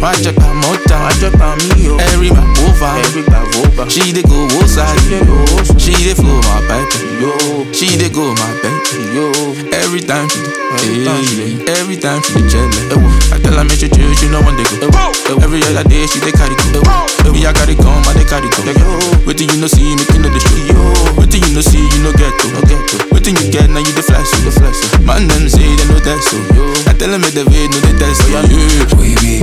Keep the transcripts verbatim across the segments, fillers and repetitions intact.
I check out more time. I check out me, yo. Every man over. Every man over. She dey go outside. She dey flow my baby, yo. She dey go my baby, yo. Every time she dey, every time she dey jealous. I tell her make you chill, she know when they go. Every other day she dey carry go. Me I carry come, I dey carry go. Waiting you no see, make you know the show. Waiting you no see, you no get to. Waiting you get, now you the flash, you the flash. Man them say they know that so. I tell them make the way, know the test. We be.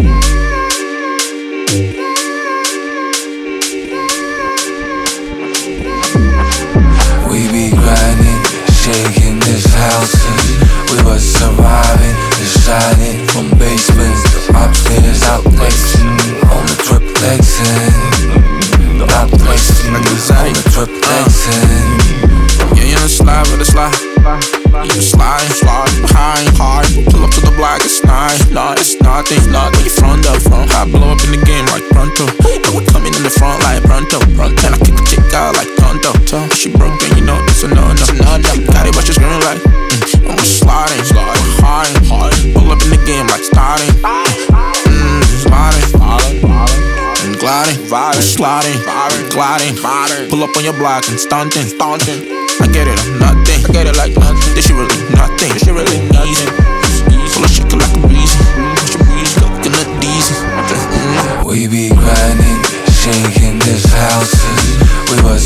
We be grinding, shaking this house since we was surviving, just shining from basements to upstairs, outplacing on the triplexing, outplacing on the triplexing. Yeah, you know slide with a slide. You slide, slide behind, hard. Pull up to the block, it's nice. No, it's nothing, nothing. You front up, front. I blow up in the game like pronto. And we coming in the front like pronto, pronto. And I kick the chick out like tonto. She broken, you know it's a no, no, no, no. Got it, but she's screaming like, mm. And we're sliding, sliding, hard, hard. Pull up in the game like starting, mm, sliding, sliding, and gliding, vibing, sliding, gliding, pull up on your block and stunting, stunting. I get it, I'm nothing. I get it like nothing. This shit really nothing. This shit really easy. Full of shit like a breezy. She breezy, cooking up easy. We be grinding, shaking this house since we was